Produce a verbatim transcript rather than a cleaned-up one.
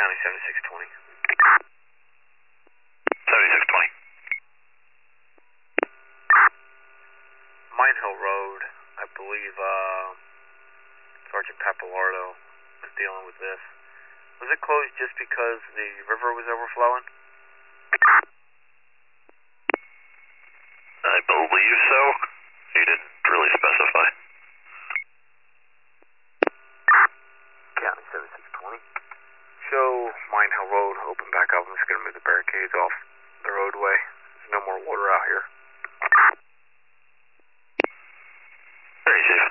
County seventy-six twenty. seventy-six twenty. Mine Hill Road, I believe uh, Sergeant Pappalardo was dealing with this. Was it closed just because the river was overflowing? I believe so. He didn't really specify. County seventy-six twenty. Show Mine Hill Road open back up. I'm just going to move the barricades off the roadway. There's no more water out here. Very safe.